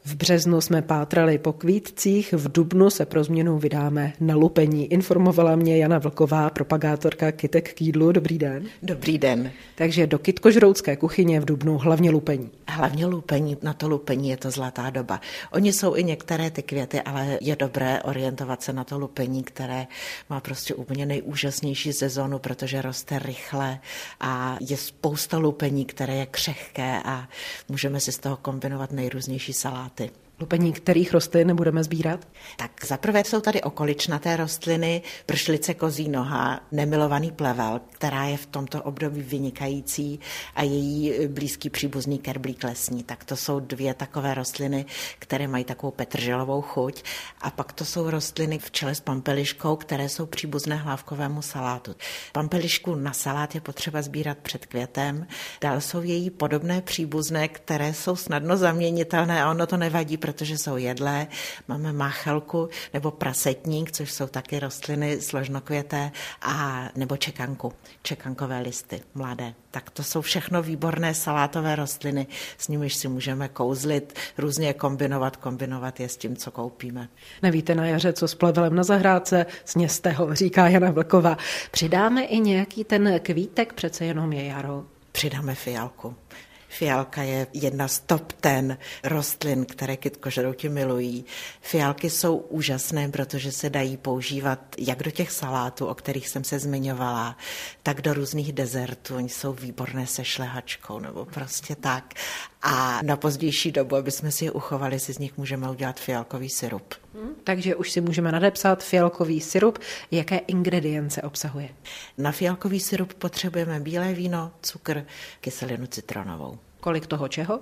V březnu jsme pátrali po kvítcích, v dubnu se pro změnu vydáme na lupení. Informovala mě Jana Vlková, propagátorka kytek k jídlu. Dobrý den. Dobrý den. Takže do kytkožroutské kuchyně v dubnu hlavně lupení. Hlavně lupení, na to lupení je to zlatá doba. Oni jsou i některé ty květy, ale je dobré orientovat se na to lupení, které má prostě úplně nejúžasnější sezónu, protože roste rychle a je spousta lupení, které je křehké a můžeme si z toho kombinovat nejrůznější saláty. Lupení kterých rostlin budeme sbírat? Tak zaprvé jsou tady okoličnaté rostliny, pršlice kozí noha, nemilovaný plevel, která je v tomto období vynikající, a její blízký příbuzný kerblík lesní. Tak to jsou dvě takové rostliny, které mají takovou petrželovou chuť. A pak to jsou rostliny v čele s pampeliškou, které jsou příbuzné hlávkovému salátu. Pampelišku na salát je potřeba sbírat před květem. Dál jsou její podobné příbuzné, které jsou snadno zaměnitelné a ono to nevadí, protože jsou jedlé. Máme máchelku nebo prasetník, což jsou taky rostliny složnokvěté, a nebo čekanku, čekankové listy mladé. Tak to jsou všechno výborné salátové rostliny, s nimiž si můžeme kouzlit, různě kombinovat je s tím, co koupíme. Nevíte na jaře, co s plevelem na zahrádce, sněste ho, říká Jana Vlková. Přidáme i nějaký ten kvítek, přece jenom je jaro. Přidáme fialku. Fialka je jedna z top 10 rostlin, které kytkožrouti milují. Fialky jsou úžasné, protože se dají používat jak do těch salátů, o kterých jsem se zmiňovala, tak do různých dezertů. Oni jsou výborné se šlehačkou nebo prostě tak. A na pozdější dobu, aby jsme si je uchovali, si z nich můžeme udělat fialkový syrup. Takže už si můžeme nadepsat fialkový syrup. Jaké ingredience obsahuje? Na fialkový syrup potřebujeme bílé víno, cukr, kyselinu citronovou. Kolik toho čeho?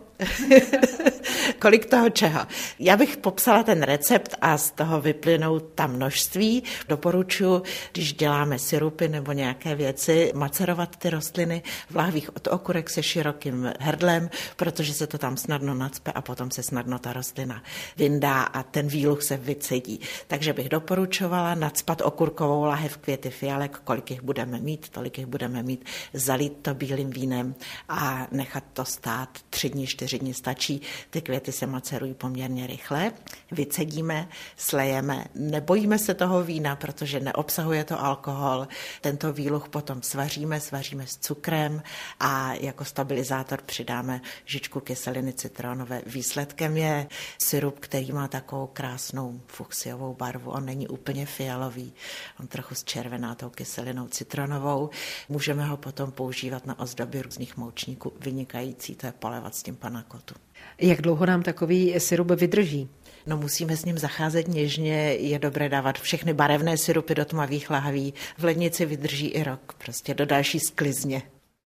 Kolik toho čeho? Já bych popsala ten recept a z toho vyplynou ta množství. Doporučuji, když děláme syrupy nebo nějaké věci, macerovat ty rostliny v lahvích od okurek se širokým hrdlem, protože se to tam snadno nacpe a potom se snadno ta rostlina vyndá a ten výluch se vycedí. Takže bych doporučovala nacpat okurkovou lahev květy fialek, kolik jich budeme mít, tolik jich budeme mít, zalít to bílým vínem a nechat to stát 3 dny, 4 dny stačí. Ty květy se macerují poměrně rychle, vycedíme, slejeme, nebojíme se toho vína, protože neobsahuje to alkohol. Tento výluch potom svaříme s cukrem a jako stabilizátor přidáme žičku kyseliny citronové. Výsledkem je syrup, který má takovou krásnou fuchsiovou barvu. On není úplně fialový, on trochu zčervená tou kyselinou citronovou. Můžeme ho potom používat na ozdoby různých moučníků. Vynikající to je polévat s tím panakotu. Jak dlouho nám takový syrup vydrží? No, musíme s ním zacházet něžně, je dobré dávat všechny barevné syrupy do tmavých lahví. V lednici vydrží i rok, prostě do další sklizně.